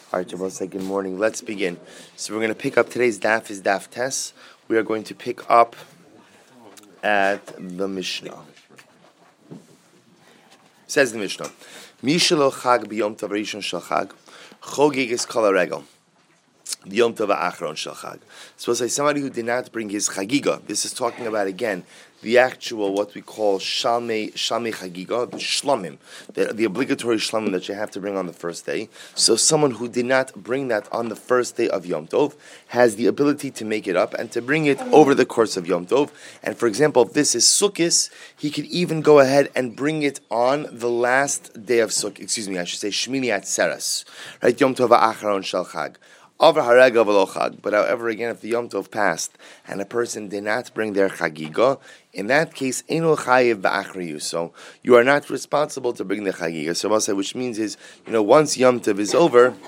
All right, Jabal, say good morning. Let's begin. So we're going to pick up today's daf is daf tes. We are going to pick up at the Mishnah. Says the Mishnah, Mishalo chag b'yom tov rishon shel chag, chogeg es kol haregel. Yom Tov Achron Shel Chag. So it's like somebody who did not bring his chagiga. This is talking about again the actual what we call shalmei chagiga, the shlamim, the obligatory shlamim that you have to bring on the first day. So someone who did not bring that on the first day of Yom Tov has the ability to make it up and to bring it over the course of Yom Tov. And for example, if this is Sukkis, he could even go ahead and bring it on the last day of Sukkot. I should say Shmini Atzeres, right? Yom Tov Achron Shel Chag. But however, again, if the Yom Tov passed and a person did not bring their chagiga, in that case, so you are not responsible to bring the chagiga. So which means is, once Yom Tov is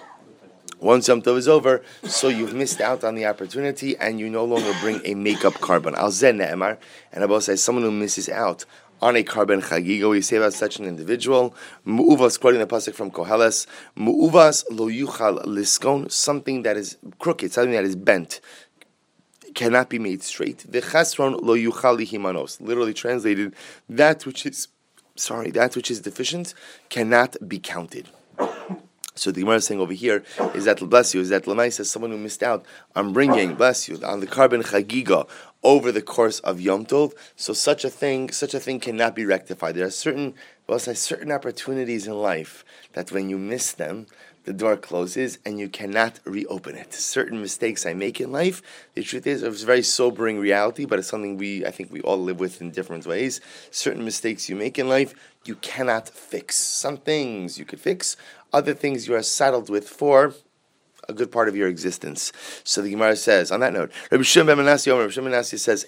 over, so you've missed out on the opportunity and you no longer bring a makeup carbon. Al zen ne'emar, and Abba says someone who misses out on a carbon chagiga, we say about such an individual, mu'uvas, quoting the pasuk from Koheles, mu'uvas lo yuchal liskon, something that is crooked, something that is bent, cannot be made straight. V'chasron lo yuchal lihimanos, literally translated, that which is deficient cannot be counted. So the Gemara is saying over here is that Lamai says someone who missed out on bringing, on the carbon chagiga over the course of Yom Tov. So such a thing cannot be rectified. There are certain opportunities in life that when you miss them, the door closes and you cannot reopen it. Certain mistakes I make in life, the truth is, it's a very sobering reality, but it's something I think we all live with in different ways. Certain mistakes you make in life, you cannot fix. Some things you could fix, other things you are saddled with for a good part of your existence. So the Gemara says, on that note, Rabbi Shimon ben Menashe says,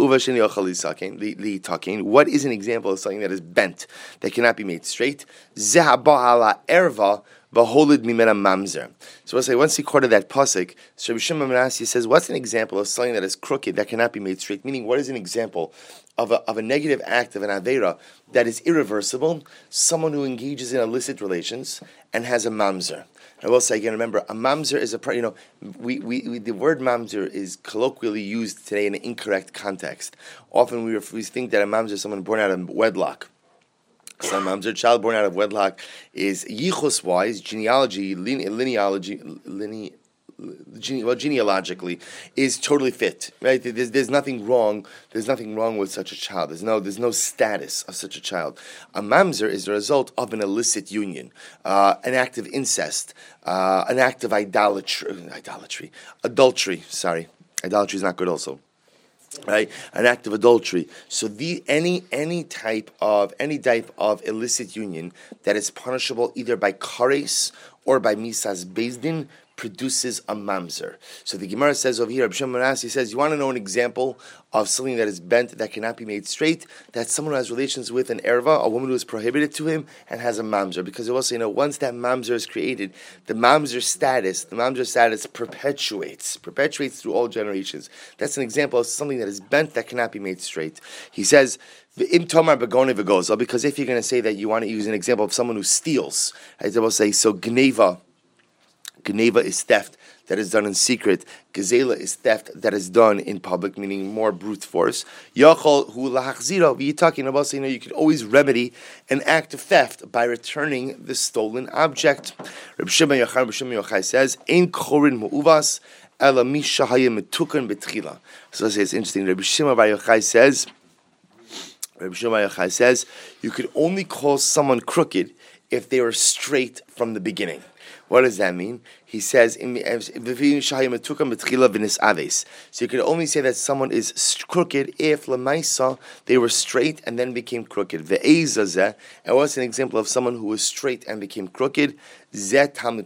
what is an example of something that is bent, that cannot be made straight? Mamzer. So once he quoted that pasuk, so Rabbi Shimon ben Menashe says, what's an example of something that is crooked, that cannot be made straight? Meaning, what is an example of a negative act of an aveira that is irreversible? Someone who engages in illicit relations and has a mamzer. I will say again, remember, a mamzer is the word mamzer is colloquially used today in an incorrect context. Often we think that a mamzer is someone born out of wedlock. So a mamzer, child born out of wedlock, is yichus-wise, genealogically is totally fit, right? There's nothing wrong. There's nothing wrong with such a child. There's no status of such a child. A mamzer is the result of an illicit union, an act of incest, an act of adultery. Sorry, idolatry is not good also. Right, an act of adultery. So any type of illicit union that is punishable either by kares or by misas bezdin produces a mamzer. So the Gemara says over here, Rabbi Shimon ben Menashe says, you want to know an example of something that is bent, that cannot be made straight? That's someone who has relations with an erva, a woman who is prohibited to him, and has a mamzer. Because it also, once that mamzer is created, the mamzer status perpetuates through all generations. That's an example of something that is bent, that cannot be made straight. He says, Im tomar begone v'gozel, because if you're going to say that you want to use an example of someone who steals, I will say, so gneva is theft that is done in secret. Gezela is theft that is done in public, meaning more brute force. Yachol hu lahachzira. We're talking about, you could always remedy an act of theft by returning the stolen object. Rabbi Shimon Yochai says, "Ein chorin mu'uvas ela mi shahaya metukan betchila." So it's interesting. Rabbi Shimon Yochai says, you could only call someone crooked if they were straight from the beginning. What does that mean? He says, so you can only say that someone is crooked if lemaisa they were straight and then became crooked. And what's an example of someone who was straight and became crooked? This could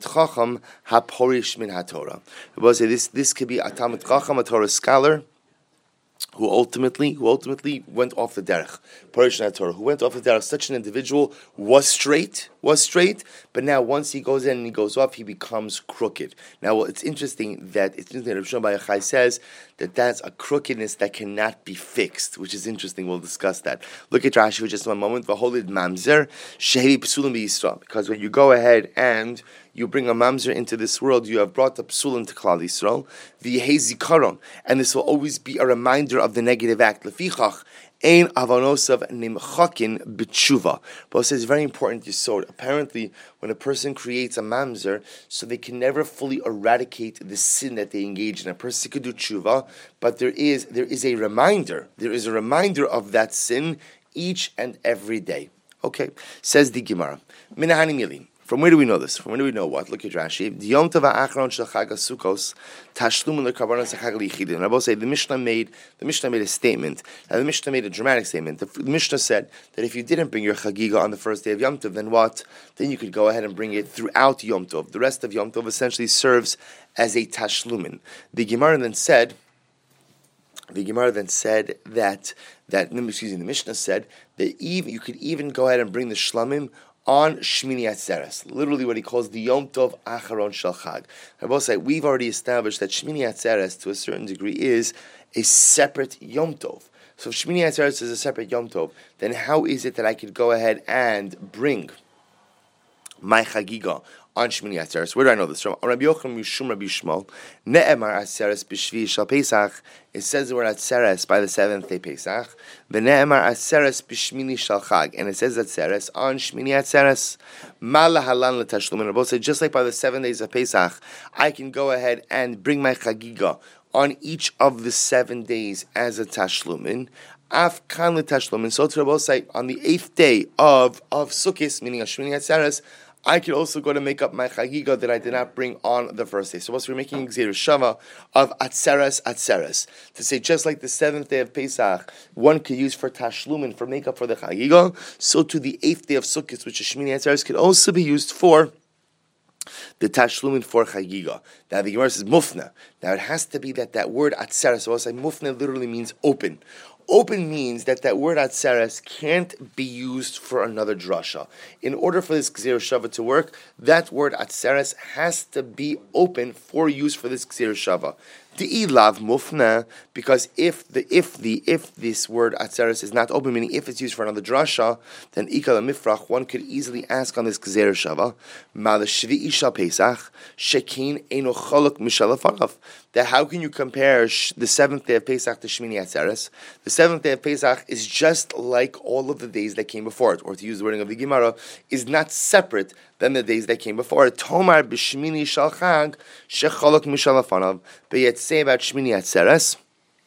be a Talmid Chacham, a Torah scholar, who ultimately went off the derech. Who went off the derech. Such an individual was straight, but now once he goes in and he goes off, he becomes crooked. Now, it's interesting that Rabbi Shimon Yochai says that that's a crookedness that cannot be fixed, which is interesting. We'll discuss that. Look at Rashi for just one moment. V'holid mamzer shehi psulim b'Yisrael, because when you go ahead and you bring a mamzer into this world, you have brought the psul into Klal Yisrael, v'yehei zikaron, and this will always be a reminder of the negative act. Lefichach, ein avonosav nimchakin b'tshuva. But it says very important yisod. Apparently, when a person creates a mamzer, so they can never fully eradicate the sin that they engage in. A person could do tshuva, but there is a reminder. There is a reminder of that sin each and every day. Okay, says the Gemara. Minahani mili. From where do we know this? From where do we know what? Look at Rashi. The Yom Tov Ha'achron Shel Chag HaSukkos Tashlum LeKarbanos HaChag L'Yichidim. And I will say the Mishnah made a statement. And the Mishnah made a dramatic statement. The Mishnah said that if you didn't bring your Chagiga on the first day of Yom Tov, then what? Then you could go ahead and bring it throughout Yom Tov. The rest of Yom Tov essentially serves as a Tashlumin. The Gemara then said that the Mishnah said that you could even go ahead and bring the shlamim on Shmini Atzeres, literally what he calls the Yom Tov Acharon Shel Chag. I will say we've already established that Shmini Atzeres, to a certain degree, is a separate Yom Tov. So if Shmini Atzeres is a separate Yom Tov, then how is it that I could go ahead and bring my Chagiga on Shmini Atzeres? Where do I know this from? Rabbi Yochanan Mishum Rabbi Shmuel, Ne'emar Atzeres b'Shvi Shal Pesach. It says the word Atzeres by the 7th day Pesach. V'ne'emar Atzeres b'Shmini Shal Chag, and it says Atzeres on Shmini Atzeres. Ma lahalan l'tashlumin. And both say just like by the 7 days of Pesach, I can go ahead and bring my Chagiga on each of the 7 days as a tashlumin. Af kan l'tashlumin. So to both say on the 8th day of Sukkot, meaning a Shmini Atzeres, I could also go to make up my chagiga that I did not bring on the first day. So once we're making Gzeir Shava of Atzeres, to say just like the 7th day of Pesach, one could use for Tashlumin, for makeup for the chagiga, so to the 8th day of Sukkot, which is Shmini Atzeres, could also be used for the Tashlumin for chagiga. Now the Gemara says mufna. Now it has to be that word Atzeres, so I'll say mufna literally means open. Open means that word Atzeres can't be used for another drasha. In order for this Gzeir Shava to work, that word Atzeres has to be open for use for this Gzeir Shava. Di'ilav mufna, because if this word Atzeres is not open, meaning if it's used for another drasha, then ikal mifrach, one could easily ask on this Gzeir Shava, ma l'shvi'i shal Pesach, shekin eino cholok mishalafanav. That how can you compare the 7th day of Pesach to Shmini Atzeres? The 7th day of Pesach is just like all of the days that came before it, or to use the wording of the Gemara, is not separate than the days that came before it. Tomar b'Shmini shal Chag shecholok mishalafanav. But yet say about Shmini Atzeres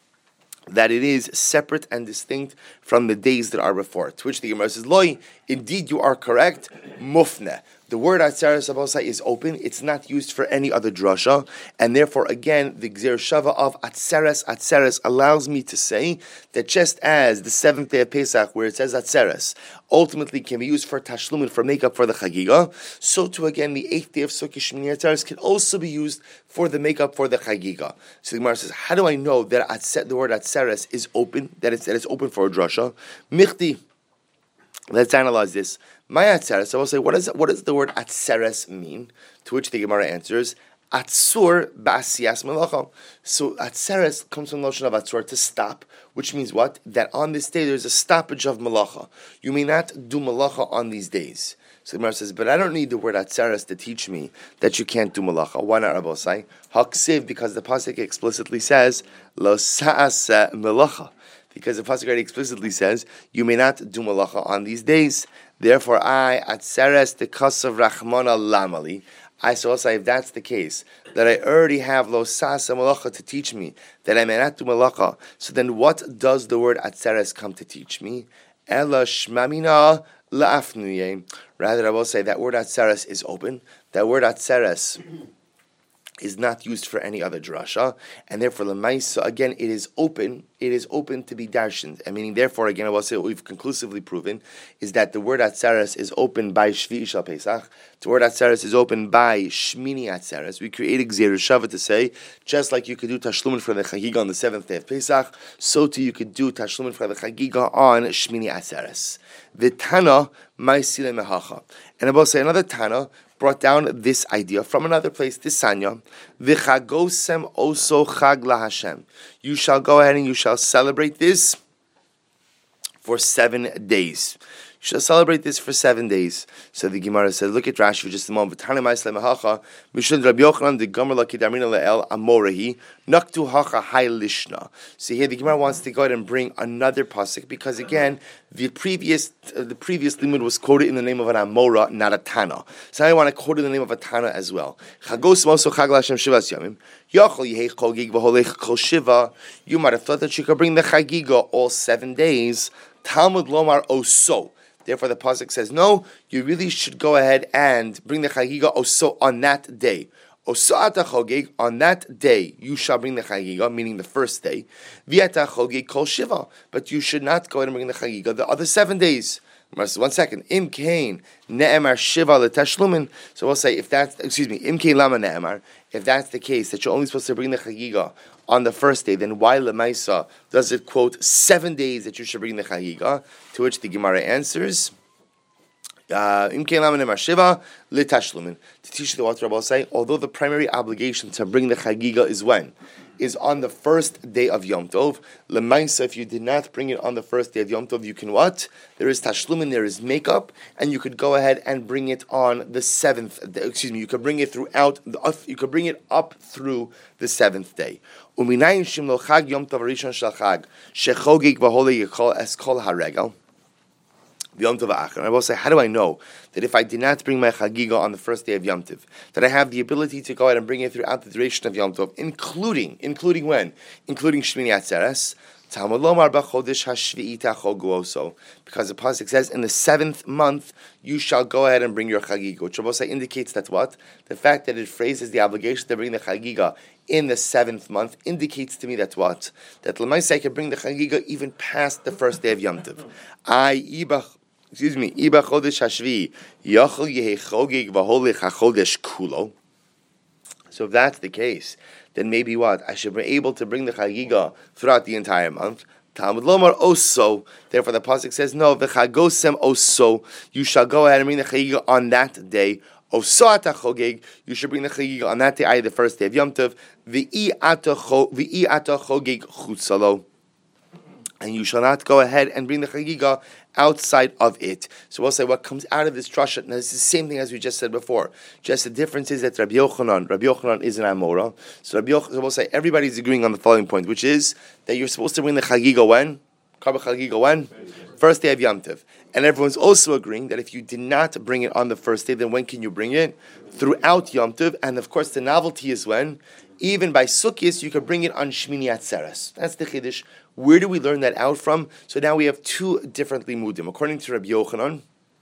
that it is separate and distinct from the days that are before it. To which the Gemara says, Loi, indeed you are correct, mufne. The word Atzeres Abosai is open, it's not used for any other drasha, and therefore again, the Gzeir Shava of Atzeres allows me to say that just as the 7th day of Pesach, where it says Atzeres, ultimately can be used for Tashlumin, for makeup for the Chagiga, so too again, the 8th day of Sukkot Shmini Atzeres can also be used for the makeup for the Chagiga. So the Gemara says, how do I know that the word Atzeres is open, that it's open for a drasha? Michti. Let's analyze this. My Atzeres, I will say, what does the word Atzeres mean? To which the Gemara answers, Atzur ba'asiyas melacha. So Atzeres comes from the notion of Atzur, to stop, which means what? That on this day there's a stoppage of melacha. You may not do melacha on these days. So the Gemara says, but I don't need the word Atzeres to teach me that you can't do melacha. Why not, Rabbosai? Haksiv, because the pasuk explicitly says, Lo sa'as melacha. Because the pasuk already explicitly says, you may not do malacha on these days. Therefore, I, Atzeres, the kasav rachmana lamali, I so also, if that's the case, that I already have lo sasa malacha to teach me, that I may not do malacha, so then what does the word Atzeres come to teach me? Ela shmamina la'afnuye. Rather, I will say that word Atzeres is open. That word Atzeres is not used for any other drasha, and therefore l'maisa, again, it is open to be darshaned. And meaning, therefore, again, I will say what we've conclusively proven is that the word Atzeres is open by Shvi'i Shal Pesach. The word Atzeres is open by Shmini Atzeres. We created Gzeir Shava to say, just like you could do Tashlumin for the Chagiga on the 7th day of Pesach, so too you could do Tashlumin for the Chagiga on Shmini Atzeres. The Tana Ma'asile Mehacha. And I will say another Tana brought down this idea from another place, this Sanya. V'chagosem oso chag laHashem. You shall go ahead and you shall celebrate this for 7 days. shall celebrate this for 7 days. So the Gemara said, look at Rashi for just a moment. Rabbi Yochanan, the Gomer Laki Darmina Le'el Amorahi, Naktu Hacha Hai Lishna. So here the Gemara wants to go ahead and bring another pasuk because again, the previous limud was quoted in the name of an Amora, not a Tana. So now I want to quote in the name of a Tana as well. Chagos Moso Chag Lashem Shivas Yamim. Yachol Yehei Chogig V'Holech Kol Shiva. You might have thought that you could bring the Chagiga all 7 days. Talmud Lomar Oso. Therefore, the pasuk says, no, you really should go ahead and bring the Chagiga Oso on that day. Osa'ata chogeg, on that day you shall bring the chagiga, meaning the first day. Viata chogeg kol shiva, but you should not go ahead and bring the chagiga the other 7 days. 1 second. Im kain ne'emar shiva letashlumin. So we'll say if that's im kain lama ne'emar. If that's the case that you're only supposed to bring the chagiga on the first day, then why lemaisa does it quote 7 days that you should bring the chagiga? To which the Gemara answers. To teach you the what Rabbi will say, although the primary obligation to bring the chagiga is on the first day of Yom Tov. Lemaisa, if you did not bring it on the first day of Yom Tov, you can what? There is tashlumin, there is makeup, and you could go ahead and bring it on the 7th day. You could bring it throughout. You could bring it up through the 7th day. Uminayim shim chag Yom Tov rishon shel chag shechogig v'holei yikol es kol haregel. Yom Tov Achar. I will say, how do I know that if I did not bring my chagiga on the first day of Yom Tov, that I have the ability to go ahead and bring it throughout the duration of Yom Tov, including when? Including Shmini Atzeres. Talmud Lomar b'chodesh hashvi'i tachogu oso. Because the pasuk says, in the 7th month, you shall go ahead and bring your chagiga. Which Rabbi say indicates that what? The fact that it phrases the obligation to bring the chagiga in the 7th month indicates to me that what? That Lamaisa I can bring the chagiga even past the first day of Yom Tov. Iba chodesh hashvi yachol yehi chogig v'holech hachodesh kulo. So if that's the case, then maybe what? I should be able to bring the chagiga throughout the entire month. Talmud Lomar oso. Therefore, the pasuk says no. V'chagosem oso. You shall go ahead and bring the chagiga on that day. Osa'ata chogeg. You should bring the chagiga on that day, i.e. the first day of Yom Tov. V'i ata chogeg chutzalo. And you shall not go ahead and bring the chagiga outside of it. So we'll say what comes out of this drasha. Now it's the same thing as we just said before. Just the difference is that Rabbi Yochanan is an Amora. So we'll say everybody's agreeing on the following point, which is that you're supposed to bring the chagiga when? Karba chagiga when? First day of Yom Tov. And everyone's also agreeing that if you did not bring it on the first day, then when can you bring it? Throughout Yom Tov. And of course the novelty is when? Even by Sukkot, you could bring it on Shmini Atzeres. That's the Chiddush. Where do we learn that out from? So now we have 2 different limudim. According to Rabbi Yochanan,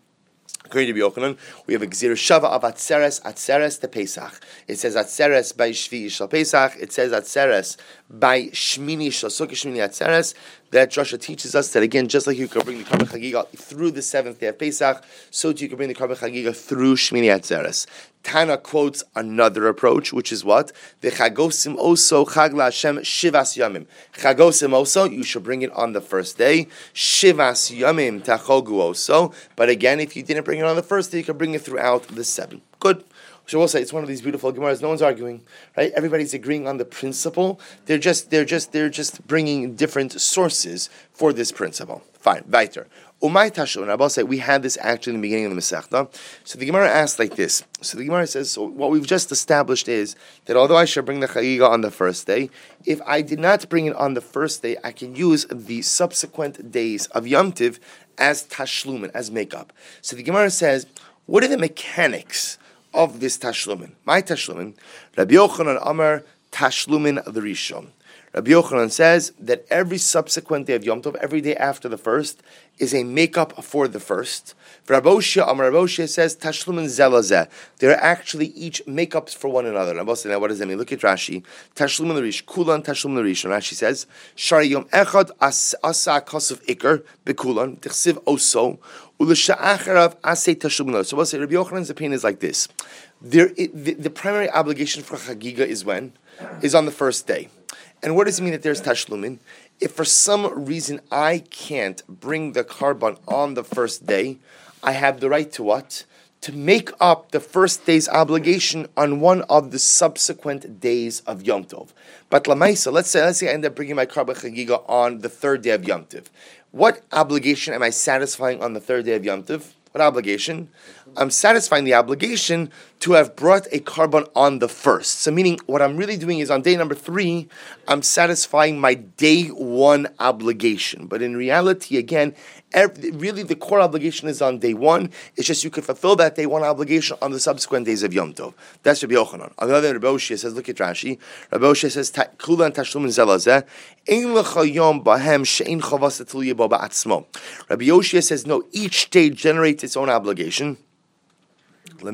we have a Gzir Shava of Atzeres to Pesach. It says Atzeres by Shvi Shal Pesach. It says Atzeres by Shmini Shal Sukkot Shmini Atzeres. That drasha teaches us that again, just like you can bring the Karban Chagiga through the 7th day of Pesach, so too you can bring the Karban Chagiga through Shmini Atzeres. Tana quotes another approach, which is what? The Chagosim Oso Chag LaHashem Shivas Yamim. Chagosim Oso, you should bring it on the first day. Shivas Yamim Tachogu Oso. But again, if you didn't bring it on the first day, you can bring it throughout the 7. Good. So we'll say it's one of these beautiful Gemaras. No one's arguing, right? Everybody's agreeing on the principle. They're just bringing different sources for this principle. Fine. Weiter. Umay Tashon. I'll say we had this actually in the beginning of the Masechta. So the Gemara asks like this. So the Gemara says, so what we've just established is that although I should bring the chagiga on the first day, if I did not bring it on the first day, I can use the subsequent days of Yom Tiv as tashlumin, as makeup. So the Gemara says, what are the mechanics of this tashlumin? My tashlumin, Rabbi Yochanan Amar tashlumin the Rishon. Rabbi Yochanan says that every subsequent day of Yom Tov, every day after the first, is a makeup for the first. Rabbi Oshia Amar Rabbi Oshia says tashlumin zelazeh. They're actually each makeups for one another. Now what does that mean? Look at Rashi. Tashlumin the Rish, kulan tashlumin the Rishon. Rashi says shari yom echad asa kosov ikar bekulan tichsiv oso. So we'll say Rabbi Yochanan's opinion is like this. The primary obligation for Chagiga is when? Is on the first day. And what does it mean that there's Tashlumin? If for some reason I can't bring the Karban on the first day, I have the right to what? To make up the first day's obligation on one of the subsequent days of Yom Tov. But Lamaisa, let's say I end up bringing my Karban Chagiga on the 3rd day of Yom Tov. What obligation am I satisfying on the third day of Yom Tov? What obligation? I'm satisfying the obligation to have brought a carbon on the first. So meaning what I'm really doing is on day number 3, I'm satisfying my day 1 obligation. But in reality, again, really the core obligation is on day 1. It's just you could fulfill that day 1 obligation on the subsequent days of Yom Tov. That's Rabbi Yochanan. On the other hand, Rabbi Oshia says, look at Rashi. Rabbi Oshia says, Kula and Tashlumin Zelazeh, Ein lecha yom bahem she'ein chavas tluya bo ba'atzmo. Rabbi Yoshia says, no, each day generates its own obligation. For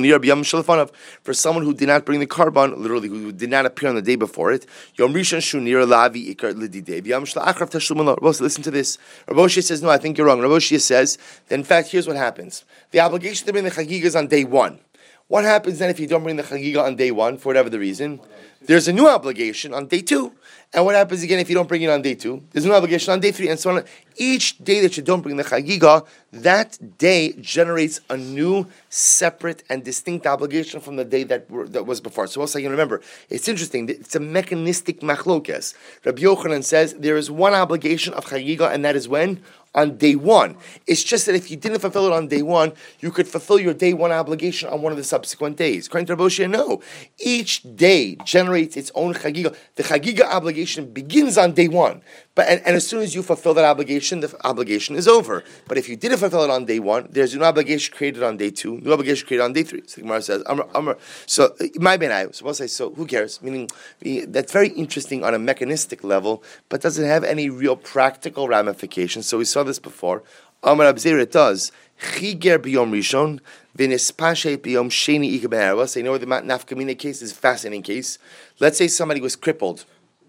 someone who did not bring the carbon, literally who did not appear on the day before it, Yom Rishon Shunir Lavi Ikar Lididei. Listen to this. Rabbi Oshia says, no, I think you're wrong. Rabbi Oshia says that in fact, here's what happens. The obligation to bring the Chagiga is on day 1. What happens then if you don't bring the Chagiga on day 1, for whatever the reason? There's a new obligation on day 2. And what happens again if you don't bring it on day 2? There's no obligation on day 3, and so on. Each day that you don't bring the Chagiga, that day generates a new, separate, and distinct obligation from the day that was before. So also you can remember, it's interesting, it's a mechanistic machlokes. Rabbi Yochanan says there is one obligation of Chagiga, and that is when? On day 1. It's just that if you didn't fulfill it on day 1, you could fulfill your day 1 obligation on one of the subsequent days. According to Rabbi Oshia, no. Each day generates its own Chagiga. The Chagiga obligation begins on day 1. But and as soon as you fulfill that obligation, the obligation is over. But if you didn't fulfill it on day 1, there's an obligation created on day 2, new obligation created on day 3. So the Gemara says, so my ben I, so we'll say, so who cares? Meaning, that's very interesting on a mechanistic level, but doesn't have any real practical ramifications. So we saw this before. Amar Abzir, it does. Chiger biyom rishon, v'nespashe biyom sheni ika b'harva. So you know what the nafkamina case is? A fascinating case. Let's say somebody was crippled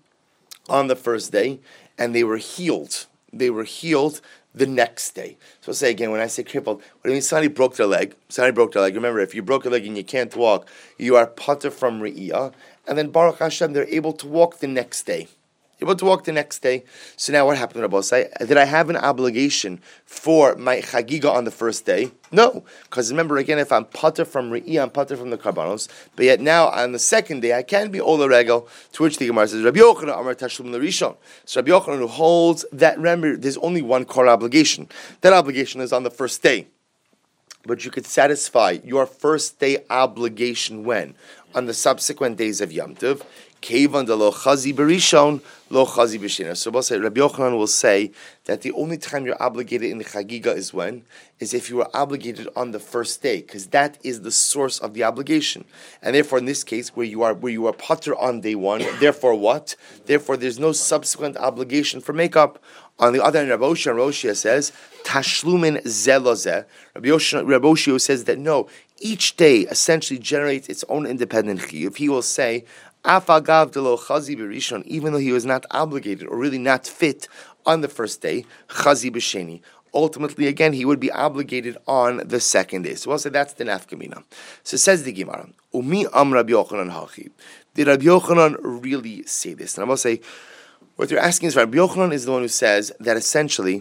on the first day, and they were healed. They were healed the next day. So say again, when I say crippled, what do you mean? Somebody broke their leg. Remember, if you broke your leg and you can't walk, you are pater from Re'iyah. And then Baruch Hashem, they're able to walk the next day. Able to walk the next day. So now what happened, Rabbi Osai? Did I have an obligation for my chagiga on the first day? No. Because remember, again, if I'm pater from Re'iyah, I'm pater from the karbanos. But yet now, on the second day, I can be ola regel, to which the Gemara says, Rabbi Yochanan Amar Tashlum L'Rishon. So Rabbi Yochanan, who holds that, remember, there's only one core obligation. That obligation is on the first day. But you could satisfy your first day obligation when? On the subsequent days of Yom Tov. Kevan de lo chazi berishon, lo chazi b'shina. So Rabbi Yochanan will say that the only time you're obligated in the chagiga is when? Is if you were obligated on the first day, because that is the source of the obligation. And therefore, in this case, where you are pater on day 1, therefore what? Therefore, there's no subsequent obligation for makeup. On the other hand, Rabbi Oshia says, Tashlumin zelozeh. Rabbi Oshia says that no, each day essentially generates its own independent chiyuv. He will say, Afagav de lo chazi berishon, even though he was not obligated or really not fit on the first day, chazi b'sheni. Ultimately, again, he would be obligated on the second day. So we'll say that's the nafkamina. So says the Gemara, Umi am Rabbi Yochanan hachi. Did Rabbi Yochanan really say this? And I will say, what you're asking is, Rabbi Yochanan is the one who says that essentially,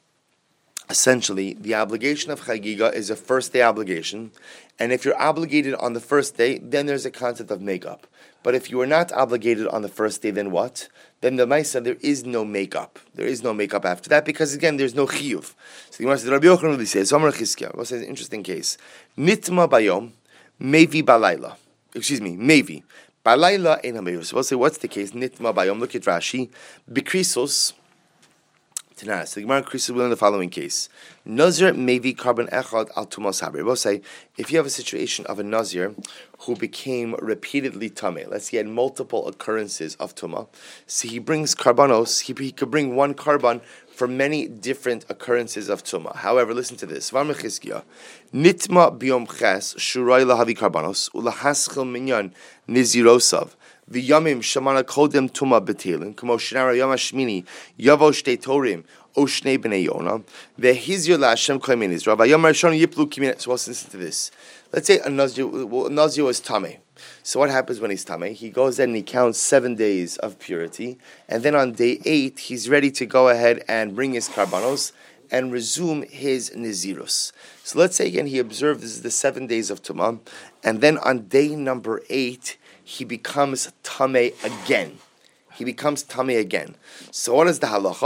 the obligation of chagiga is a first day obligation, and if you're obligated on the first day, then there's a concept of makeup. But if you are not obligated on the first day, then what? Then the Maisa, there is no makeup. There is no makeup after that, because again, there's no chiyuv. So the Gemara says, Rabbi Yochanan really says, Amar Chizkiah, what's an interesting case? Nitma bayom, mevi balayla. Mevi. Balayla ein hameir. So we'll say, what's the case? Nitma bayom, look at Rashi. Bikrisos. So the Gemara will in the following case. Nazir maybe carbon echad al tumas habri. We'll say, if you have a situation of a Nazir who became repeatedly tameh, let's say he had multiple occurrences of tumah, so he brings karbanos, he could bring one karban for many different occurrences of tumah. However, listen to this. Var mechizkiah, nitma biyom ches shuray lahavi karbanos ulahaschil minyan nizirosav. The Yamim Shamana Kodem Tuma Betelin, Kamo Shinara Yama Shmini, Yavo Shtei Torim, Oshnei Bnei Yona, Vehizir La Hashem Koiminis, Rabbi Yamar Shon Yiplu Kimin. So let's listen to this. Let's say a Nazir was Tameh. So what happens when he's Tameh? He goes in and he counts 7 days of purity, and then on day 8, he's ready to go ahead and bring his karbanos and resume his Nizirus. So let's say again he observes the 7 days of Tumah, and then on day number 8, he becomes tameh again. So what is the halacha?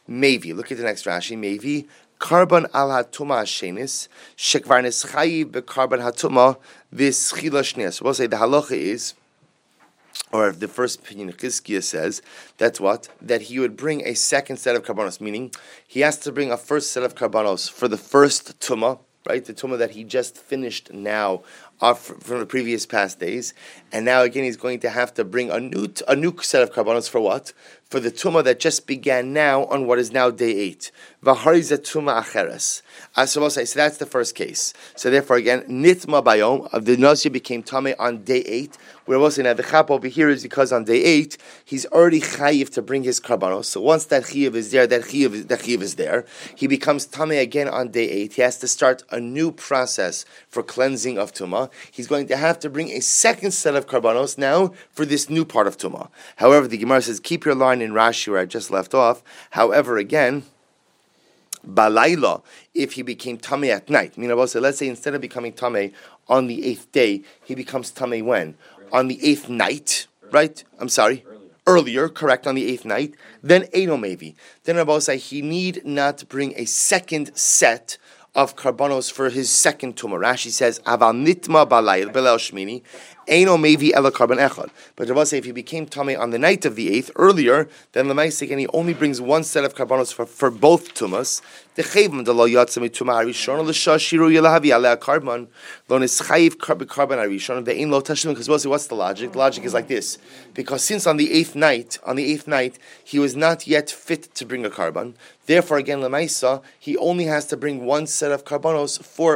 Maybe. Look at the next Rashi. Maybe. Karban al hatuma shenis shekvar nischayiv bekarban hatuma v'schila shnias. So we'll say the halacha is, or the first opinion of Chizkiah says, that's what? That he would bring a second set of karbanos, meaning he has to bring a first set of karbanos for the first tumah, right? The tumah that he just finished now from the previous past days, and now again he's going to have to bring a new set of karbanos for what? For the tumah that just began now on what is now day 8. V'hariza tumah acheres. So that's the first case. So therefore again, nitma bayom, of the nazir became tameh on day 8. Where we'll say now the chap over here is because on day 8 he's already chayiv to bring his karbanos. So once that chayiv is there, that chayiv is there. He becomes tameh again on day 8. He has to start a new process for cleansing of tumah. He's going to have to bring a second set of karbanos now for this new part of tumah. However, the Gemara says, keep your line in Rashi where I just left off. However, again, balayla, if he became tameh at night. I mean, let's say instead of becoming tameh on the 8th day, he becomes tameh when? On the 8th night, right? I'm sorry. Earlier, correct, on the 8th night. Then Eino maybe. Then Rabbi say he need not bring a second set of karbanos for his second tumah. Rashi says, "Aval nitma balayil belel shmini, eino mevi ela karban echad." But Rabbi say if he became tameh on the night of the 8th earlier, then l'maisik and he only brings one set of karbanos for both tumas. The chayvim de lo yatzami tumah harishon l'shashiru yelahavi alei karban lo nischayiv karban harishon ve'ein lo tashlim. Because what's the logic? The logic is like this: because since on the 8th night, he was not yet fit to bring a karban. Therefore, again, lemaisa, he only has to bring one set of karbanos for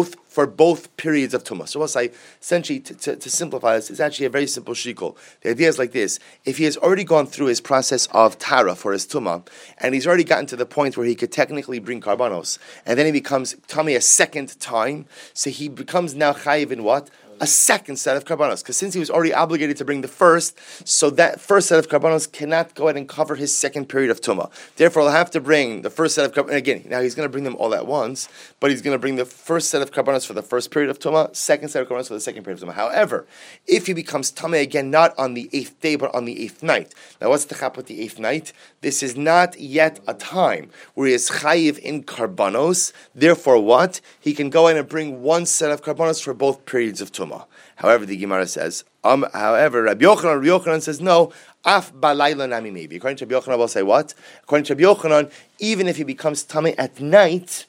both periods of tumah. So, we'll say essentially to simplify this, it's actually a very simple shikol. The idea is like this: if he has already gone through his process of tara for his tumah, and he's already gotten to the point where he could technically bring karbanos, and then he becomes tummy a second time, so he becomes now chayiv in what? A second set of karbanos, because since he was already obligated to bring the first, so that first set of karbanos cannot go ahead and cover his second period of tumah. Therefore, he'll have to bring the first set of karbanos. Again, now he's going to bring them all at once, but he's going to bring the first set of karbanos for the first period of tumah, second set of karbanos for the second period of tumah. However, if he becomes tameh again, not on the 8th day, but on the 8th night. Now, what's the chap with the 8th night? This is not yet a time where he is chayiv in karbanos. Therefore, what? He can go in and bring one set of karbanos for both periods of tumah. However, the Gemara says, however, Rabbi Yochanan says, no, af balayla nami maybe. According to Rabbi Yochanan, will say what? According to Rabbi Yochanan, even if he becomes tameh at night,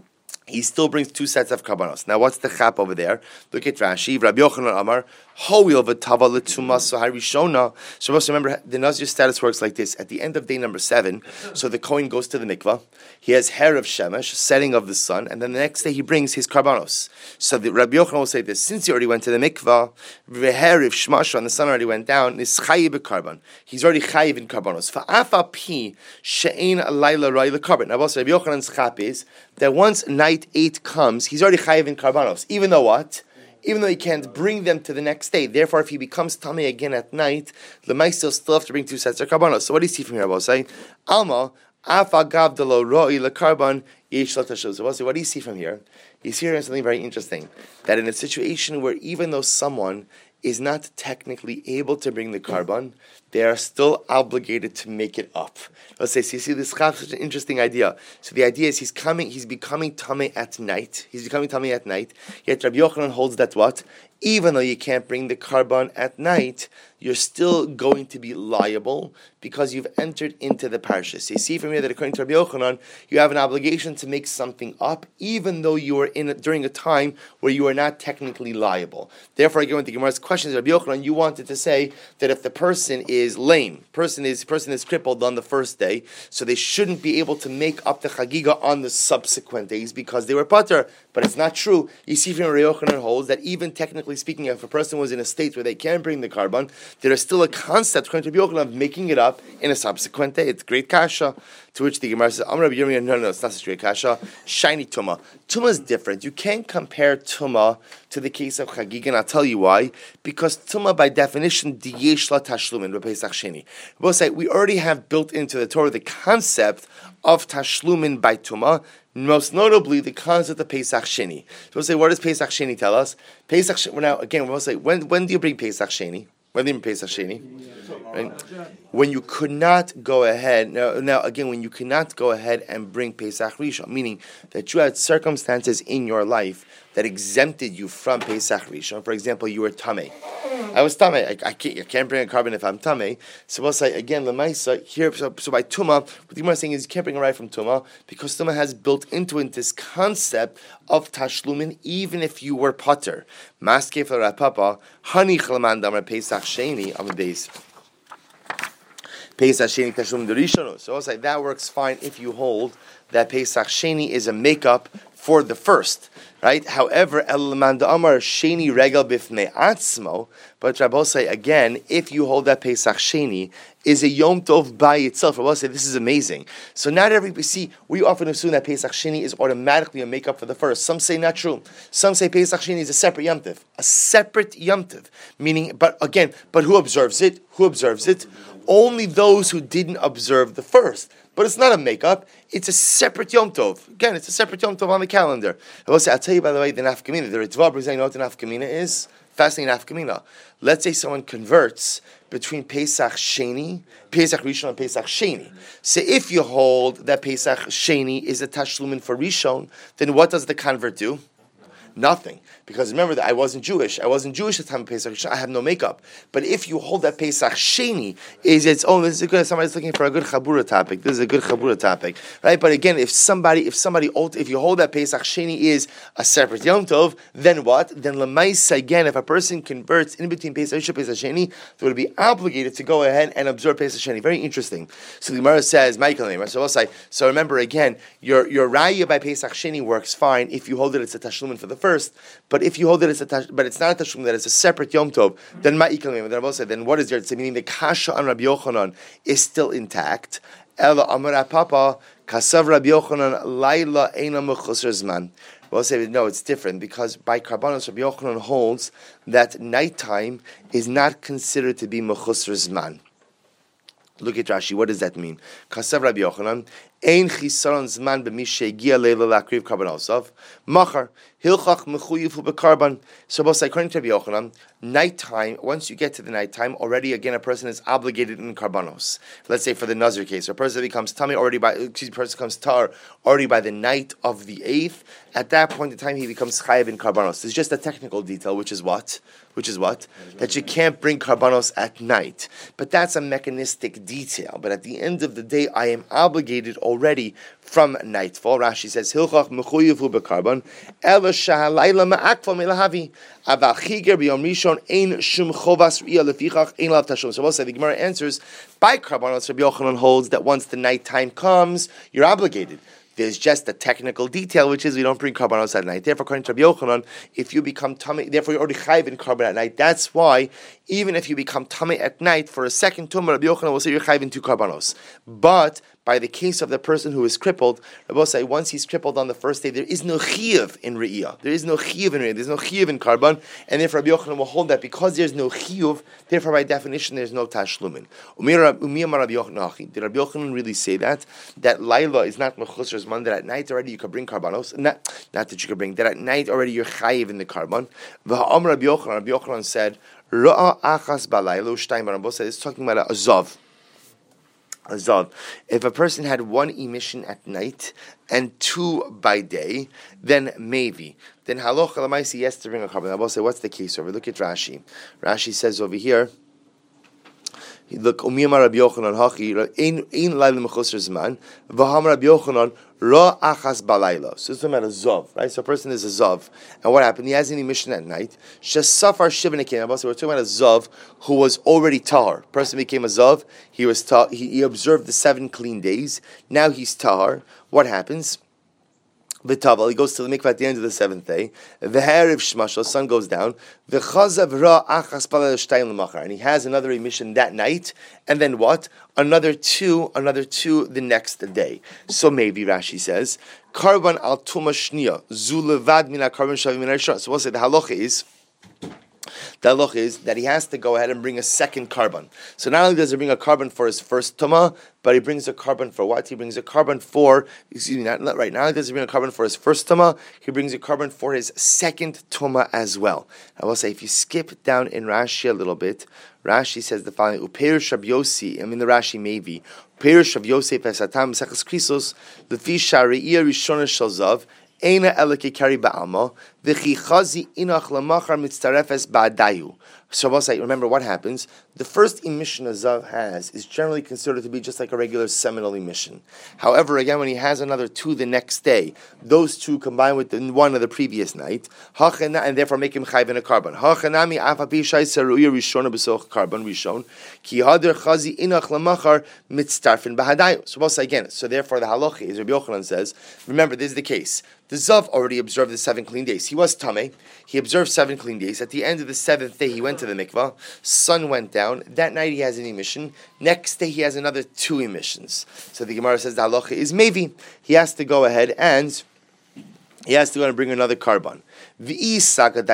he still brings two sets of karbanos. Now, what's the chap over there? Look at Rashi. Rabbi Yochanan Amar, ho'il v'tava l'tumah harishona. So, remember, the Nazir status works like this. At the end of day number 7, so the Kohen goes to the mikvah. He has hair of shemesh, setting of the sun, and then the next day he brings his karbanos. So the Rabbi Yochanan will say this: since he already went to the mikvah, v'her if shmashu, and the sun already went down, is chayiv b'karban. He's already chayiv in karbanos. Fa'afa pi she'ein alayla ra'y l'karban. Now, also Rabbi Yochanan's chap is that once night 8 comes, he's already chayiv in karbanos. Even though what? Even though he can't bring them to the next day. Therefore, if he becomes tameh again at night, L'maisel still have to bring 2 sets of karbanos. So what do you see from here, Rabbi? Alma, afagav de lo ro'i lekarban yesh lo tashul. So what do you see from here? You see here something very interesting. That in a situation where even though someone is not technically able to bring the karban, they are still obligated to make it up. Let's say, so you see this is such an interesting idea. So the idea is he's becoming tameh at night. Yet Rabbi Yochanan holds that what? Even though you can't bring the karban at night, you're still going to be liable because you've entered into the parashas. So you see from here that according to Rabbi Yochanan, you have an obligation to make something up, even though you are during a time where you are not technically liable. Therefore, again, with the Gemara's questions, Rabbi Yochanan, you wanted to say that if the person is lame, person is crippled on the first day, so they shouldn't be able to make up the chagiga on the subsequent days because they were pater. But it's not true. You see from Rabbi Yochanan holds that even technically speaking, if a person was in a state where they can't bring the karban, there is still a concept, according to Rabbi Yochanan, of making it up in a subsequent day. It's great kasha. To which the Gemara says, Amar Rabbi Yirmiyah, no, it's not such great kasha. Shiny tumah. Tumah is different. You can't compare tumah to the case of chagig, and I'll tell you why. Because tumah, by definition, diyesh la tashlumin b'pesach sheni. We'll say we already have built into the Torah the concept of tashlumin by tumah. Most notably, the concept of Pesach Sheni. So we'll say, what does Pesach Sheni tell us? Now, again, we'll say, when do you bring Pesach Sheni? When do you bring Pesach Sheni? Right? When you could not go ahead, now again, when you could not go ahead and bring Pesach Rishon, meaning that you had circumstances in your life that exempted you from Pesach Rishon. For example, you were Tameh. I was Tameh. I can't bring a carbon if I'm Tameh. So we'll say, again, Lamaisa, here, so by Tumah, what the Gemara is saying is you can't bring a right from Tumah, because Tumah has built into it this concept of Tashlumin, even if you were Potter. Maske for Rapapa, Hani Chlaman Damar Pesach Sheni, on the days. Pesach Sheni Tashlum Derishonu. So I'll say that works fine if you hold that Pesach Sheni is a makeup for the first, right? However, El Manda Amar Sheni Regal Bifnei Atzmo. But Rabbi say again, if you hold that Pesach Sheni is a Yom Tov by itself, Rabbi say this is amazing. So not everybody we often assume that Pesach Sheni is automatically a makeup for the first. Some say not true. Some say Pesach Sheni is a separate Yom Tov, meaning. But who observes it? Who observes it? Only those who didn't observe the first. But it's not a makeup, it's a separate Yom Tov. Again, it's a separate Yom Tov on the calendar. I'll tell you, by the way, the nafkamina, the Ritva B'Zeh, you know what the nafkamina is? Fascinating nafkamina. Let's say someone converts between Pesach Rishon and Pesach Sheni. So if you hold that Pesach Sheni is a tashlumin for Rishon, then what does the convert do? Nothing. Because remember that I wasn't Jewish. I wasn't Jewish at the time of Pesach. I have no makeup. But if you hold that Pesach Sheni is its own, this is good. Somebody's looking for a good Chabura topic. This is a good Chabura topic, right? But again, if you hold that Pesach Sheni is a separate Yom Tov, then what? Then Lamaisa again, if a person converts in between Pesach Rishon and Pesach Sheni, they would be obligated to go ahead and observe Pesach Sheni. Very interesting. So the Gemara says, Michael, so remember again, your Raya by Pesach Sheni works fine if you hold it it's a Tashlumin for the first. But if you hold it but it's not a Tashlumin, that it's a separate Yom Tov, then then what is there? It's meaning the Kasha on Rabbi Yochanan is still intact. Ela Amar Papa Kasav Rabbi Yochanan Laila Eina Mechusar Zman. We'll say no, it's different because by Karbanos Rabbi Yochanan holds that nighttime is not considered to be Mechusar Zman. Look at Rashi. What does that mean? Kasav Rabbi Yochanan ein chisaron zman b'mi shegiya leila lakriv karban osav machar hilchach mechuyev bekarban. So, both according to Rabbi Yochanan, nighttime. Once you get to the nighttime, already again a person is obligated in karbanos. Let's say for the Nazir case, a person becomes tar already by the night of the 8th. At that point in time, he becomes chayav in karbanos. It's just a technical detail, which is what? That you can't bring karbanos at night. But that's a mechanistic detail. But at the end of the day, I am obligated already from nightfall. Rashi says, Hilchach mechuyevu bekarban, ela shahalayla ma'akval melahavi, aval chiger b'yom rishon ein shum chovas riya lefichach ein lav tashum. So also the Gemara answers, by karbanos, Rabbi Yochanan holds that once the nighttime comes, you're obligated. There's just a technical detail, which is we don't bring karbanos at night. Therefore, according to Rabbi Yochanan, if you become tummy, therefore you're already chayiv in karban at night. That's why, even if you become tummy at night for a second tumah, Rabbi Yochanan will say you're chayiv in 2 karbanos. But by the case of the person who is crippled, Rabbi will say once he's crippled on the first day, there is no chiyuv in re'iyah. There's no chiyuv in karban, and therefore Rabbi Yochanan will hold that because there's no chiyuv, therefore by definition there's no tashlumin. Did Rabbi Yochanan really say that? That Laila is not mechusar zman, that at night already you could bring karbanos? Not that you could bring, that at night already you're chayiv in the karban. Rabbi Yochanan said, Ra'a achas balaylo shtayim. Rabbi said it's talking about a zav. If a person had 1 emission at night and 2 by day, then maybe. Then halocha l'maisi, yes, to bring a carbon. I will say, what's the case over? Look at Rashi. Rashi says over here, look, umiyama Rabbi Yochanan hachi, ein layla mechusar zman, v'ham Rabbi Yochanan, ra achas balayla. So it's talking about a zav, right? So a person is a zav. And what happened? He has an emission at night. Shesafar shivanikim. We're talking about a zav who was already tahar. Person became a zav. He was he observed the 7 clean days. Now he's tahar. What happens? V'taval, he goes to the mikvah at the end of the 7th day. V'heriv shmashal, sun goes down. V'chazav ra achas balal shtayim l'machar, and he has another emission that night. And then what? Another two the next day. So maybe Rashi says, karban al tuma shniya zu levad min karban shavim min harishon. So we'll say the halacha is The halacha is that he has to go ahead and bring a second carbon. So not only does he bring a carbon for his first tumah, but he brings a carbon for what? He brings a carbon for, not right now, he doesn't bring a carbon for his first tumah, he brings a carbon for his second tumah as well. I will say, if you skip down in Rashi a little bit, Rashi says the following, Uperish Rab Yossi, the Rashi maybe, Uperish Rab Yossi Pesatam Mesechus Krisos, Lefi Shari'iyah Rishonah Shalzav, Eina Eleke Kari Ba'alma, V'chi Chazi Inach Lamachar Mitztarefes Ba'adayu. So I'll say, remember what happens. The first emission a Zav has is generally considered to be just like a regular seminal emission. However, again, when he has another two the next day, those two combine with the one of the previous night, and therefore make him chayv in a carbon. Hachanami afapi shaysa ruya rishona b'soch carbon rishon, ki hader chazi inach lamachar mitztarfin b'hadayu. So we'll say again, so therefore the halacha is, Rabbi Yochanan says, remember, this is the case. The Zav already observed the 7 clean days. He was Tameh. He observed 7 clean days. At the end of the 7th day, he went to the mikvah. Sun went down. That night he has an emission. Next day he has another 2 emissions. So the Gemara says the halacha is maybe he has to go ahead and bring another carbon. So we'll say, if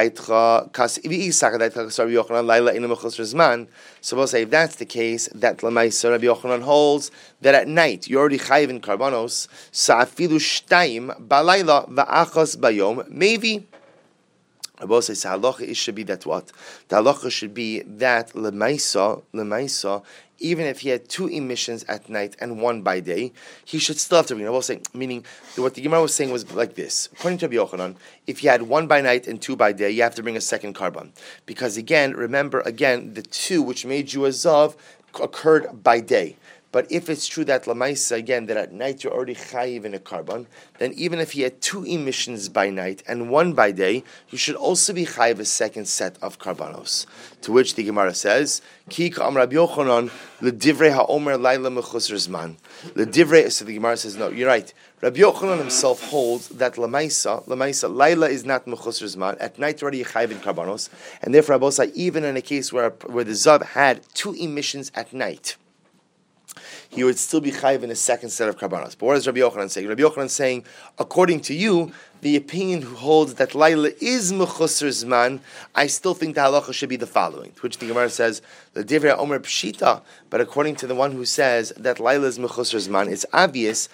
that's the case, that Lamaisa Rabbi Yochanan holds that at night you're already chayiv in karbanos, sa'afilu shtayim balayla va'achos bayom, maybe. I will say, so halacha, it should be that what? The halacha should be that Lemaisa, even if he had 2 emissions at night and 1 by day, he should still have to bring. I will say, meaning, what the Gemara was saying was like this. According to Rabbi Yochanan, if you had 1 by night and 2 by day, you have to bring a second carbon. Because remember, the 2 which made you a Zav occurred by day. But if it's true that Lamaisa, again, that at night you're already chayiv in a carbon, then even if he had 2 emissions by night and 1 by day, you should also be chayiv a second set of karbanos. To which the Gemara says, Ki ka'am Rabbi Yochanan, l'divrei ha'omer laila mechusar zman. So the Gemara says, no, you're right. Rabbi Yochanan himself holds that Lamaisa, laila is not mechusar zman. At night already chayiv in karbanos. And therefore, Rabbi Osai, even in a case where the Zav had 2 emissions at night, he would still be chayiv in a second set of karbanos. But what does Rabbi Yochanan say? Rabbi Yochanan is saying, according to you, the opinion who holds that Laila is mechusar zman, I still think the halacha should be the following. To which the Gemara says, the divrei omer pshita. But according to the one who says that Laila is mechusar zman, it's obvious.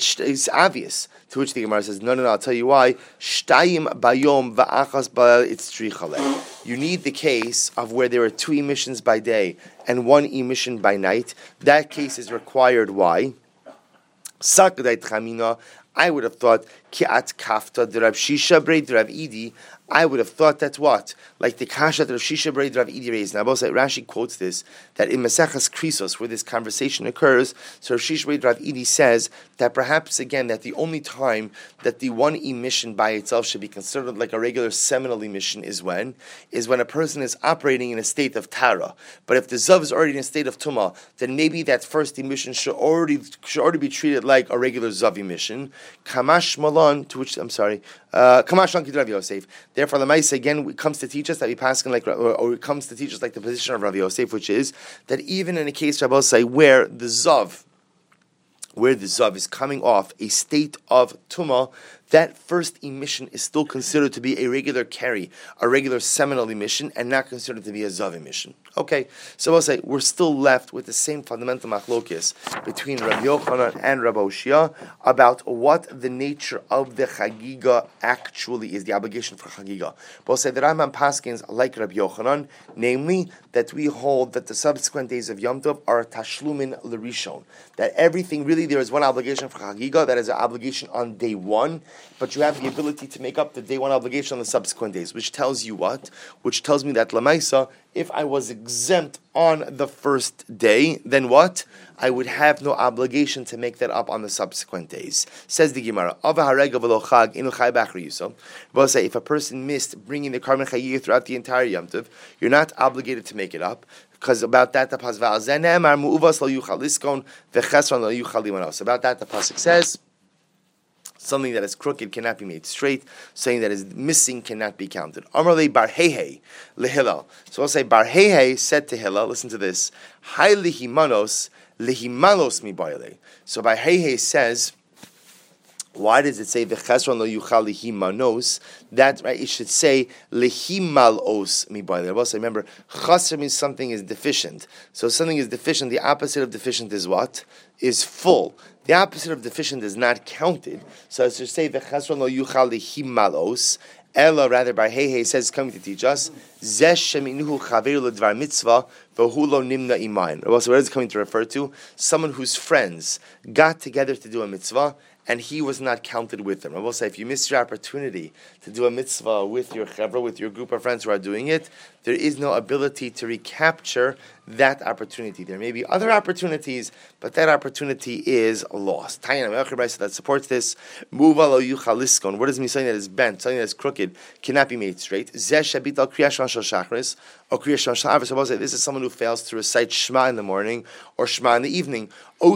To which the Gemara says, no, I'll tell you why. Shtayim bayom va'achas ba'al itzrichale. You need the case of where there are 2 emissions by day and 1 emission by night. That case is required. Why? Sakadait chamina. I would have thought ki'at kafta d'Rav Shisha brei d'Rav Idi. I would have thought that what? Like the kasha that Rav Shisha brei d'Rav Idi raised. Now, Rashi quotes this, that in Maseches Krisos, where this conversation occurs, so Rav Shisha brei d'Rav Idi says that perhaps, again, that the only time that the 1 emission by itself should be considered like a regular seminal emission is when a person is operating in a state of tara. But if the Zav is already in a state of tumah, then maybe that first emission should already be treated like a regular Zav emission. Kamash Malan, to which, Kamash Malan Kid Rav Yosef. Therefore, the Maisa again comes to teach us that we pass or it comes to teach us like the position of Rav Yosef, which is that even in a case, Rabbi say, where the Zav is coming off a state of tumah, that first emission is still considered to be a regular carry, a regular seminal emission, and not considered to be a Zav emission. Okay, so I'll say we're still left with the same fundamental machlokes between Rabbi Yochanan and Rabbi Oshia about what the nature of the chagiga actually is, the obligation for chagiga. But I'll say that Rambam paskins like Rabbi Yochanan, namely that we hold that the subsequent days of Yom Tov are tashlumin l'rishon. That everything really there is one obligation for chagiga, that is an obligation on day 1. But you have the ability to make up the day 1 obligation on the subsequent days, which tells you what? Which tells me that Lamaisa, if I was exempt on the first day, then what? I would have no obligation to make that up on the subsequent days. Says the Gemara, but say if a person missed bringing the carbon chayir throughout the entire Yom Tov, you're not obligated to make it up. Because about that the pasuk says, something that is crooked cannot be made straight. Something that is missing cannot be counted. Amarle bar hehe lehilal. So I'll say bar hehe said to Hillel, listen to this. Hai lihimanos mi baile. So bar hehe says, Why does it say v'chesron lo yuchal lihimanos? That right, it should say lihimalos mi b'alei. Remember, chaser means something is deficient. So something is deficient. The opposite of deficient is what? Is full. The opposite of deficient is not counted. So it should say v'chesron lo yuchal lihimalos. Ella, rather, by Hey says, coming to teach us, Zesh sheminuhu chaveru ledvar mitzvah v'hu lo nimna imayin. So what is it coming to refer to? Someone whose friends got together to do a mitzvah, and he was not counted with them. I will say, if you miss your opportunity to do a mitzvah with your chevra, with your group of friends who are doing it, there is no ability to recapture that opportunity. There may be other opportunities, but that opportunity is lost. That supports this. What does it mean? Something that is bent, something that is crooked, cannot be made straight. This is someone who fails to recite Shema in the morning or Shema in the evening. Or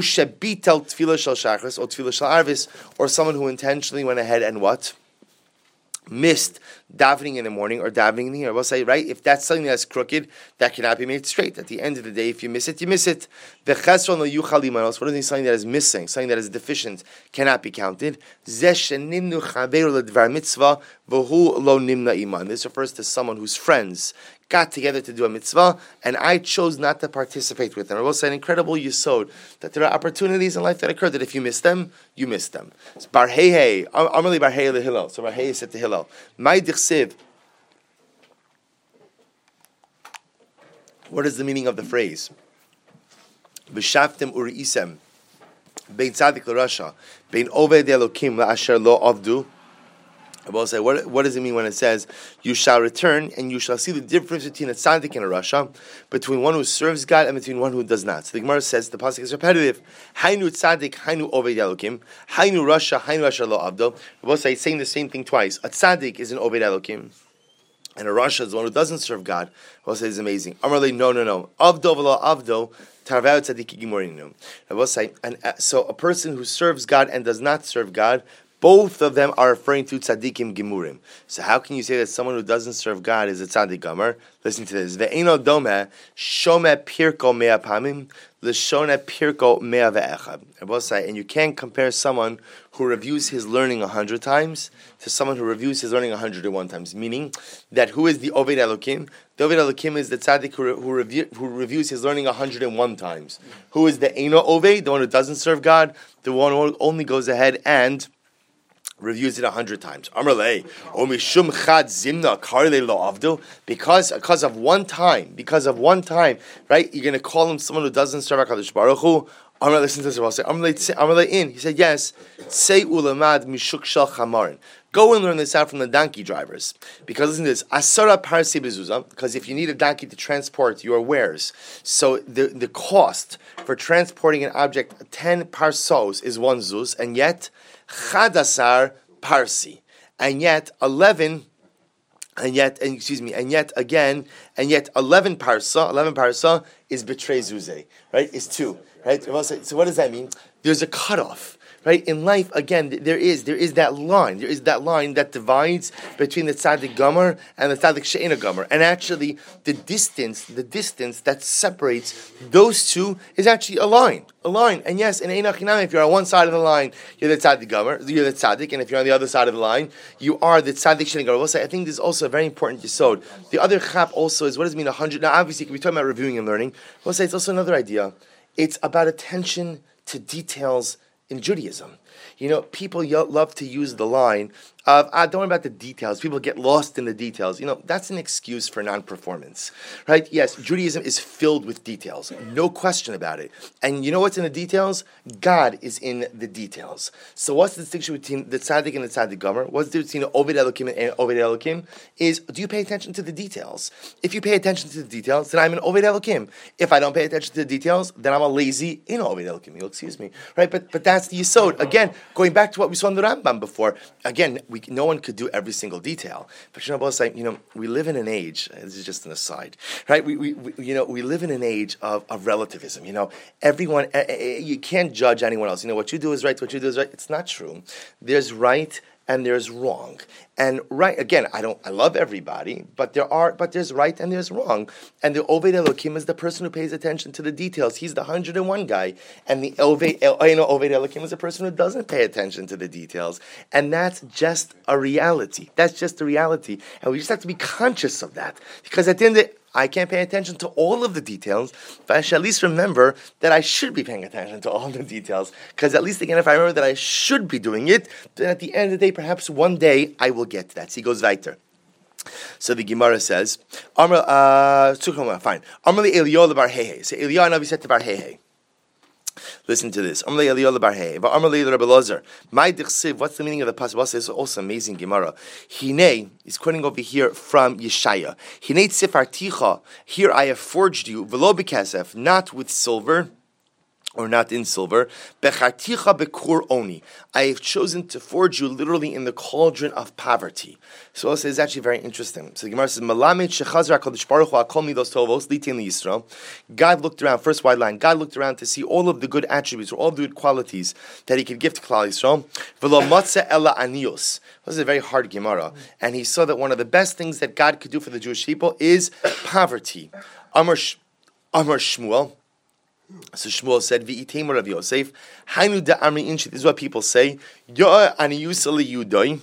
someone who intentionally went ahead and what? Missed davening in the morning or davening in the evening. I will say, right, if that's something that's crooked, that cannot be made straight. At the end of the day, if you miss it, you miss it. What is it? Something that is missing, something that is deficient, cannot be counted. This refers to someone whose friends got together to do a mitzvah, and I chose not to participate with them. I will say an incredible yesod that there are opportunities in life that occur that if you miss them, you miss them. So Bar Hei, Amrli Bar Hei leHillel. So Bar Hei said to Hillel, "My dichsiv." What is the meaning of the phrase? B'shaftim uriisem, bein tzadik l'rasha, bein oved Elokim la'asher lo avdu. I will say, what does it mean when it says, you shall return and you shall see the difference between a tzaddik and a rasha, between one who serves God and between one who does not. So the Gemara says, the pasuk is repetitive, Hainu tzaddik, hainu oved Elokim, hainu rasha, hainu asher lo avdo. I will say, it's saying the same thing twice. A tzaddik is an oved Elokim, and a rasha is the one who doesn't serve God. I will say, it's amazing. Amarle, no. Avdo v'lo avdo, tarveo tzaddik gimorinu. I will say, so a person who serves God and does not serve God, both of them are referring to tzaddikim gimurim. So how can you say that someone who doesn't serve God is a tzaddik gomer? Listen to this. Ve'eno dome shome pirko mea pamim l'shone pirko mea ve'echad. I will say, and you can't compare someone who reviews his learning 100 times to someone who reviews his learning 101 times. Meaning that who is the Oved Elokim? The Oved Elokim is the tzaddik who reviews his learning 101 times. Who is the Eino Oved? The one who doesn't serve God? The one who only goes ahead and reviews it 100 times. Amrlei, omishum chad zimna karle lo avdu. Because of one time, right? You're going to call him someone who doesn't serve HaKadosh Baruch Hu. Amrlei, listen to this. I'll say, Amrlei in. He said, yes. Say ulamad mishuk shel chamarin. Go and learn this out from the donkey drivers. Because listen to this. Asara parsi bezuzah. Because if you need a donkey to transport your wares, so the cost for transporting an object 10 parsos is 1 zuz, and yet Chadasar Parsi, and yet 11 parsa is betray zuze, right? Is 2, right? So what does that mean? There's a cutoff. Right? In life, again, there is that line. There is that line that divides between the tzaddik gomer and the tzaddik she'ena gomer. And actually, the distance that separates those two is actually a line. And yes, in Ein Achinam, if you're on one side of the line, you're the tzaddik gomer, you're the tzaddik, and if you're on the other side of the line, you are the tzaddik she'ena gomer. I think this is also a very important yesod. The other chap also is, what does it mean 100? Now, obviously, we're talking about reviewing and learning. We'll say it's also another idea. It's about attention to details in Judaism. You know, people love to use the line of, don't worry about the details. People get lost in the details. You know, that's an excuse for non-performance, right? Yes, Judaism is filled with details. No question about it. And you know what's in the details? God is in the details. So what's the distinction between the tzaddik and the tzaddik gomer? What's the difference between Oved Elokim and Oved Elokim? Is, do you pay attention to the details? If you pay attention to the details, then I'm an Oved Elokim. If I don't pay attention to the details, then I'm a lazy in Oved Elokim. You'll excuse me, right? But that's the yesod. Again, going back to what we saw in the Rambam before, again, no one could do every single detail. But we live in an age, this is just an aside, right? We live in an age of relativism. Everyone, you can't judge anyone else. What you do is right, what you do is right. It's not true. There's right and there's wrong. And right, again, I love everybody, but there's right and there's wrong. And the Oved Elokim is the person who pays attention to the details. He's the 101 guy. And the Oved Elokim is the person who doesn't pay attention to the details. And that's just a reality. That's just a reality. And we just have to be conscious of that. Because at the end of the I can't pay attention to all of the details, but I should at least remember that I should be paying attention to all the details. Because at least, again, if I remember that I should be doing it, then at the end of the day, perhaps one day, I will get to that. So he goes weiter. So the Gemara says, fine. Amrli Eliyahu bar Hehe. So Eliyahu Navi said to bar Hehe. Listen to this. What's the meaning of the pasuk? This is also amazing Gemara. Hine is quoting over here from Yeshaya. Hine tzifarticha. Here I have forged you, v'lo b'kesef, not with silver, or not in silver. Becharticha bekur oni. I have chosen to forge you literally in the cauldron of poverty. So also it's actually very interesting. So the Gemara says, Malamed shechazra HaKadosh Baruch Hu akol midos tovos litin liYisrael. God looked around, first wide line, God looked around to see all of the good attributes, or all the good qualities that he could give to Klal Yisrael. V'lo matze ela anios. This is a very hard Gemara. And he saw that one of the best things that God could do for the Jewish people is poverty. Amar Shmuel. So Shmuel said, "V'iteimer Rav Yosef, Hainu da Amri Inshi." This is what people say. Yo'a aniyusa liyudoi.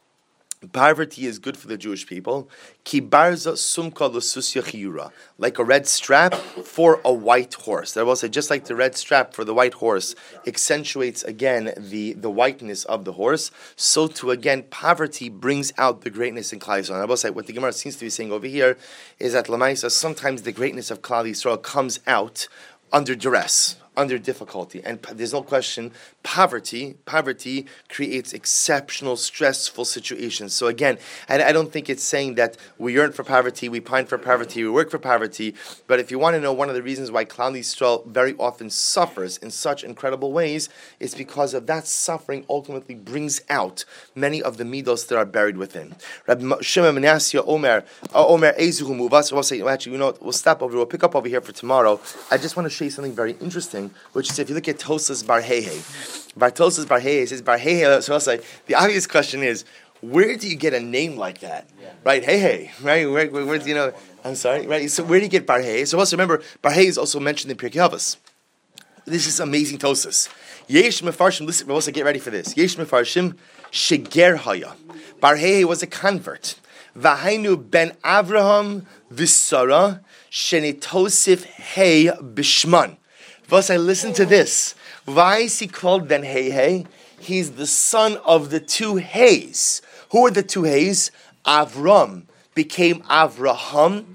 Poverty is good for the Jewish people. Ki barza sumka l'susya chiyura, like a red strap for a white horse. That will say, just like the red strap for the white horse accentuates again the whiteness of the horse, so too again poverty brings out the greatness in Klal Yisrael. I will say, what the Gemara seems to be saying over here is that Lamaisa, sometimes the greatness of Klal Yisrael comes out under duress, under difficulty. And there's no question, poverty creates exceptional, stressful situations. So again, I don't think it's saying that we yearn for poverty, we pine for poverty, we work for poverty. But if you want to know one of the reasons why Klal Yisrael very often suffers in such incredible ways, it's because of that suffering ultimately brings out many of the midos that are buried within. Rabbi Shimon Menasya Omer Ezuhu Muvas. We'll say, actually, we'll stop over. We'll pick up over here for tomorrow. I just want to show you something very interesting, which is if you look at Tosas Bar Hehe. Tosas Bar Hehe says Bar Hehe. So I'll say the obvious question is, where do you get a name like that? Yeah. Right, Hehe. Right, where do you know? I'm sorry. Right. So where do you get Bar Hehe? So also remember, Bar Hehe is also mentioned in Pirkei Avos. This is amazing Tosas. Yesh Mefarshim. Listen, we'll also get ready for this. Yesh Mefarshim Sheger Haya. Bar Hehe was a convert. Vahainu ben Avraham v'Sara shenitosif hey bishman. Thus, I listen to this. Why is he called Ben Hehe? He's the son of the two Heys. Who are the two Heys? Avram became Avraham.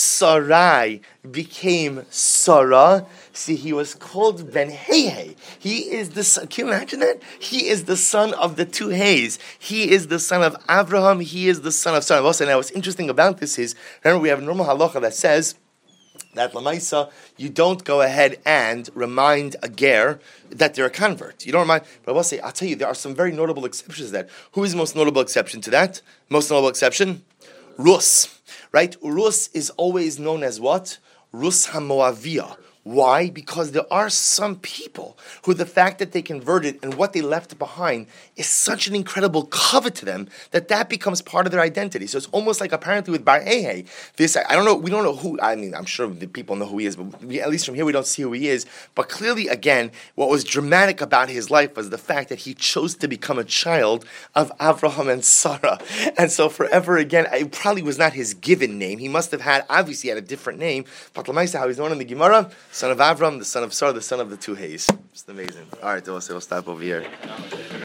Sarai became Sarah. See, he was called Ben Hehe. He is the son. Can you imagine that? He is the son of the two Heys. He is the son of Avraham. He is the son of Sarah. Also, now what's interesting about this is, remember, we have a normal halacha that says that Lamaisa, you don't go ahead and remind a ger that they're a convert. You don't remind, but I'll tell you, there are some very notable exceptions to that. Who is the most notable exception to that? Most notable exception? Rus. Right? Rus is always known as what? Rus HaMoaviyah. Why? Because there are some people who the fact that they converted and what they left behind is such an incredible covet to them that becomes part of their identity. So it's almost like apparently with Bar Hehe, this, I don't know, we don't know who, I mean, I'm sure the people know who he is, but at least from here we don't see who he is. But clearly, again, what was dramatic about his life was the fact that he chose to become a child of Avraham and Sarah. And so forever again, it probably was not his given name. He must have had, obviously had a different name. But Lamaisa, how he's known in the Gemara, son of Avram, the son of Sarah, the son of the two Heys. It's amazing. All right, we'll stop over here.